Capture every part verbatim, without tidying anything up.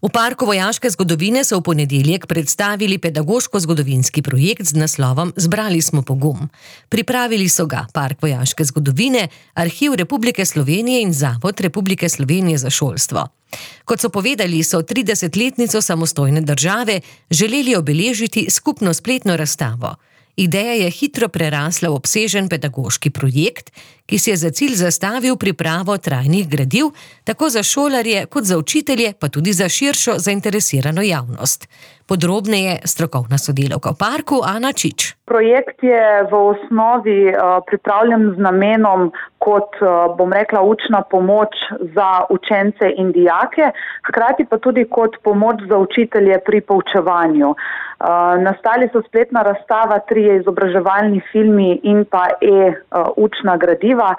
V Parku vojaške zgodovine so v ponedeljek predstavili pedagoško-zgodovinski projekt z naslovom Zbrali smo pogum. Pripravili so ga Park vojaške zgodovine, Arhiv Republike Slovenije in Zavod Republike Slovenije za šolstvo. Kot so povedali, so tridesetletnico samostojne države želeli obeležiti skupno spletno razstavo. Ideja je hitro prerasla v obsežen pedagoški projekt, ki si je za cilj zastavil pripravo trajnih gradiv, tako za šolarje kot za učitelje, pa tudi za širšo zainteresirano javnost. Podrobneje strokovna sodelavka v parku Ana Čič. Projekt je v osnovi uh, pripravljen z namenom kot, uh, bom rekla, učna pomoč za učence in dijake, hkrati pa tudi kot pomoč za učitelje pri poučevanju. Uh, nastali so spletna razstava, trije izobraževalni filmi in pa e-učna gradiva,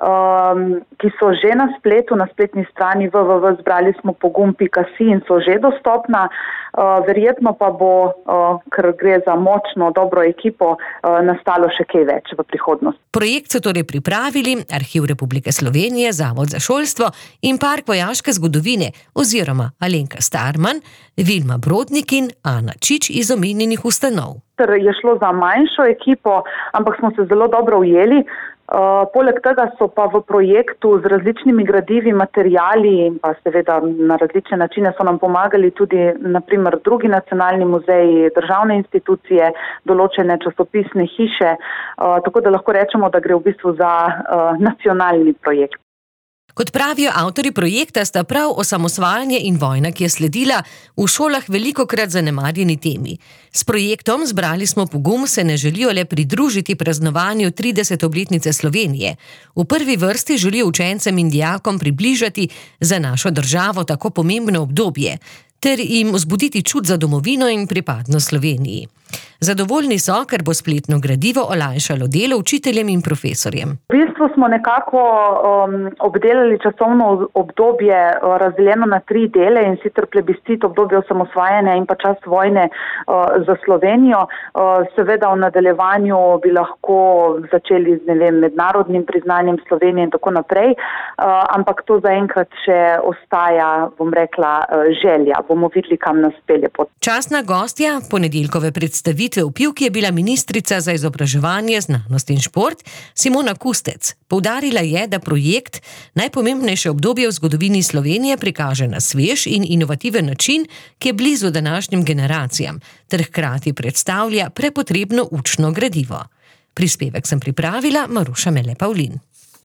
um, ki so že na spletu, na spletni strani w w w pika zbrali smo pogum pika si in so že dostopna. Uh, verjetno pa bo, uh, ker gre za močno, dobro ekipo, uh, nastalo še kaj več v prihodnosti. Projekt so torej pripravili Arhiv Republike Slovenije, Zavod za šolstvo in Park vojaške zgodovine oziroma Alenka Starman, Vilma Brodnik in Ana Čič iz omenjenih ustanov. Je šlo za manjšo ekipo, ampak smo se zelo dobro ujeli. Uh, poleg tega so pa v projektu z različnimi gradivi, materijali in pa seveda na različne načine so nam pomagali tudi naprimer drugi nacionalni muzeji, državne institucije, določene časopisne hiše, uh, tako da lahko rečemo, da gre v bistvu za uh, nacionalni projekt. Kot pravijo avtorji projekta, sta prav osamosvajanje in vojna, ki je sledila, v šolah velikokrat zanemarjeni temi. S projektom Zbrali smo pogum se ne želijo le pridružiti praznovanju tridesete obletnice Slovenije. V prvi vrsti želijo učencem in dijakom približati za našo državo tako pomembno obdobje, ter jim vzbuditi čut za domovino in pripadnost Sloveniji. Zadovoljni so, ker bo spletno gradivo olajšalo delo učiteljem in profesorjem. V bistvu smo nekako um, obdelali časovno obdobje uh, razdeljeno na tri dele, in sicer plebiscit, obdobje osamosvajanja in pa čas vojne uh, za Slovenijo. Uh, seveda v nadaljevanju bi lahko začeli z ne vem, mednarodnim priznanjem Slovenije in tako naprej, uh, ampak to zaenkrat še ostaja, bom rekla, uh, želja. Bomo videli, kam nas pelje pot. Častna gostja ponedeljkove predstavitve v Pivki je bila ministrica za izobraževanje, znanost in šport Simona Kustec. Poudarila je, da projekt najpomembnejše obdobje v zgodovini Slovenije prikaže na svež in inovativen način, ki je blizu današnjim generacijam, ter hkrati predstavlja prepotrebno učno gradivo. Prispevek sem pripravila Maruša Mele Pavlin.